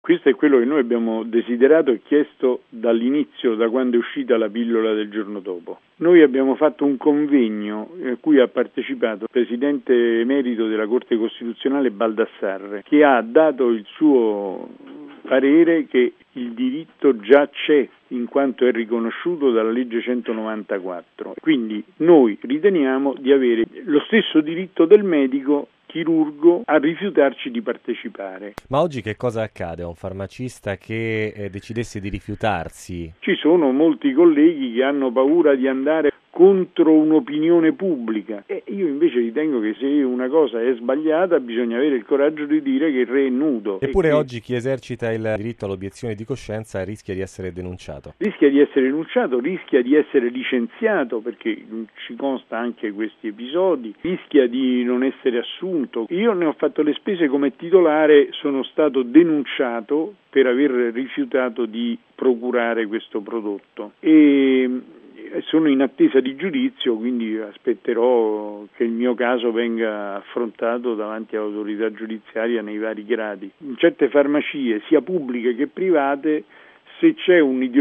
Questo è quello che noi abbiamo desiderato e chiesto dall'inizio, da quando è uscita la pillola del giorno dopo. Noi abbiamo fatto un convegno a cui ha partecipato il presidente emerito della Corte Costituzionale Baldassarre, che ha dato il suo parere che il diritto già c'è in quanto è riconosciuto dalla legge 194. Quindi noi riteniamo di avere lo stesso diritto del medico chirurgo a rifiutarci di partecipare. Ma oggi che cosa accade a un farmacista che decidesse di rifiutarsi? Ci sono molti colleghi che hanno paura di andare contro un'opinione pubblica e io invece ritengo che se una cosa è sbagliata bisogna avere il coraggio di dire che il re è nudo. Eppure oggi chi esercita il diritto all'obiezione di coscienza rischia di essere denunciato. Rischia di essere denunciato, rischia di essere licenziato, perché ci consta anche questi episodi, rischia di non essere assunto. Io ne ho fatto le spese come titolare, sono stato denunciato per aver rifiutato di procurare questo prodotto e sono in attesa di giudizio, quindi aspetterò che il mio caso venga affrontato davanti all'autorità giudiziaria nei vari gradi. In certe farmacie, sia pubbliche che private, se c'è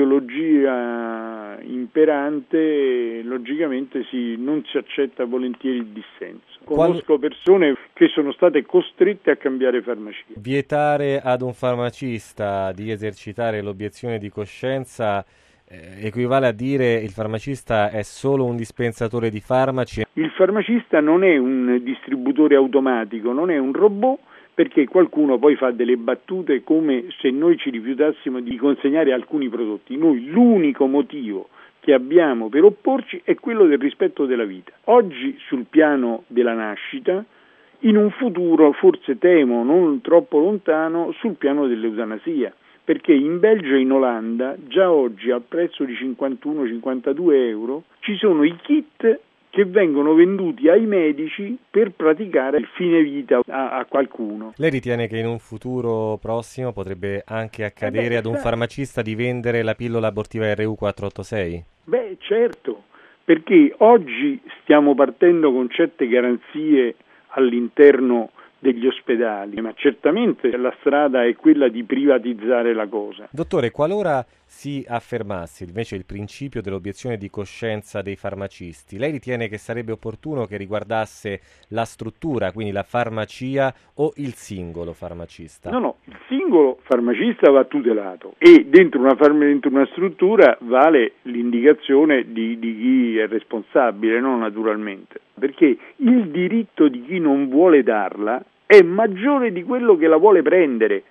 un'ideologia imperante, logicamente non si accetta volentieri il dissenso. Conosco persone che sono state costrette a cambiare farmacia. Vietare ad un farmacista di esercitare l'obiezione di coscienza equivale a dire il farmacista è solo un dispensatore di farmaci? Il farmacista non è un distributore automatico, non è un robot, perché qualcuno poi fa delle battute come se noi ci rifiutassimo di consegnare alcuni prodotti. Noi l'unico motivo che abbiamo per opporci è quello del rispetto della vita. Oggi sul piano della nascita, in un futuro, forse temo non troppo lontano, sul piano dell'eutanasia. Perché in Belgio e in Olanda già oggi al prezzo di 51-52 euro ci sono i kit che vengono venduti ai medici per praticare il fine vita a qualcuno. Lei ritiene che in un futuro prossimo potrebbe anche accadere ad un farmacista di vendere la pillola abortiva RU486? Beh, certo, perché oggi stiamo partendo con certe garanzie all'interno degli ospedali, ma certamente la strada è quella di privatizzare la cosa. Dottore, qualora si affermasse invece il principio dell'obiezione di coscienza dei farmacisti, lei ritiene che sarebbe opportuno che riguardasse la struttura, quindi la farmacia o il singolo farmacista? No, il singolo farmacista va tutelato e dentro una struttura vale l'indicazione di chi è responsabile, no, naturalmente, perché il diritto di chi non vuole darla è maggiore di quello che la vuole prendere.